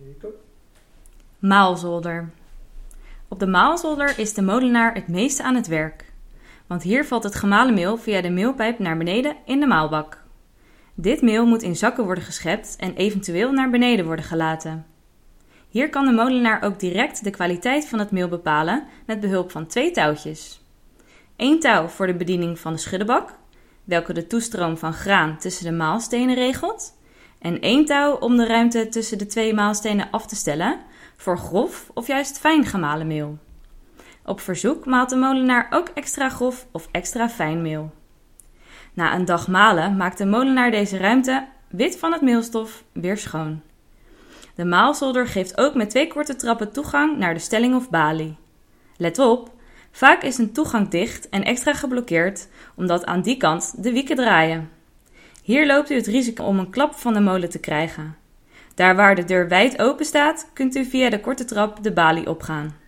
Maalzolder. Op de maalzolder is de molenaar het meeste aan het werk, want hier valt het gemalen meel via de meelpijp naar beneden in de maalbak. Dit meel moet in zakken worden geschept en eventueel naar beneden worden gelaten. Hier kan de molenaar ook direct de kwaliteit van het meel bepalen met behulp van 2 touwtjes. 1 touw voor de bediening van de schuddebak, welke de toestroom van graan tussen de maalstenen regelt, en 1 touw om de ruimte tussen de 2 maalstenen af te stellen voor grof of juist fijn gemalen meel. Op verzoek maalt de molenaar ook extra grof of extra fijn meel. Na een dag malen maakt de molenaar deze ruimte, wit van het meelstof, weer schoon. De maalzolder geeft ook met 2 korte trappen toegang naar de stelling of balie. Let op, vaak is een toegang dicht en extra geblokkeerd omdat aan die kant de wieken draaien. Hier loopt u het risico om een klap van de molen te krijgen. Daar waar de deur wijd open staat, kunt u via de korte trap de balie opgaan.